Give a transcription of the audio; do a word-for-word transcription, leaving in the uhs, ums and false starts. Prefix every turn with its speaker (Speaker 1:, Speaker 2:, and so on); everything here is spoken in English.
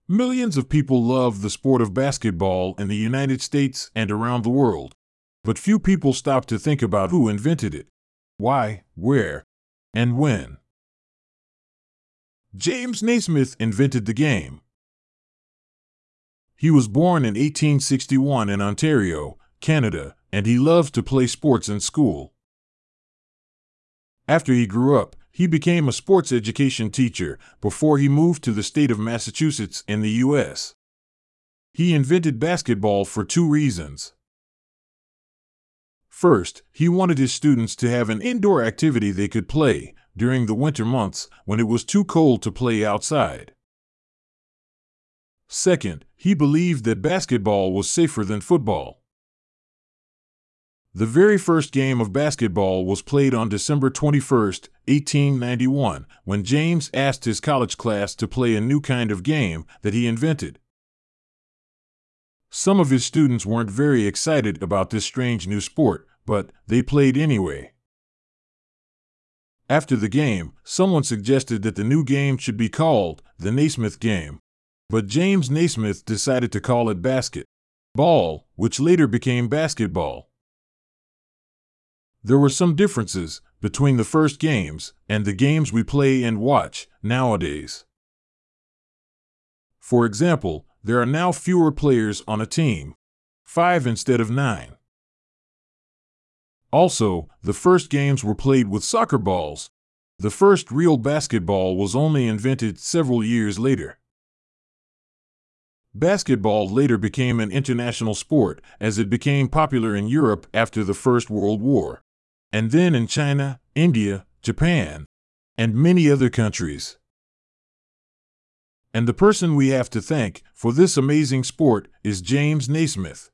Speaker 1: Millions of people love the sport of basketball in the United States and around the world. But few people stop to think about who invented it, why, where, and when. James Naismith invented the game. He was born in eighteen sixty-one in Ontario, Canada, and he loved to play sports in school. After he grew up, he became a sports education teacher before he moved to the state of Massachusetts in the U S He invented basketball for two reasons. First, he wanted his students to have an indoor activity they could play during the winter months when it was too cold to play outside. Second, he believed that basketball was safer than football. The very first game of basketball was played on December twenty-first, eighteen ninety-one, when James asked his college class to play a new kind of game that he invented. Some of his students weren't very excited about this strange new sport, but they played anyway. After the game, someone suggested that the new game should be called the Naismith game, but James Naismith decided to call it basket-ball, which later became basketball. There were some differences between the first games and the games we play and watch nowadays. For example, there are now fewer players on a team, five instead of nine. Also, the first games were played with soccer balls. The first real basketball was only invented several years later. Basketball later became an international sport as it became popular in Europe after the First World War, and then in China, India, Japan, and many other countries. And the person we have to thank for this amazing sport is James Naismith.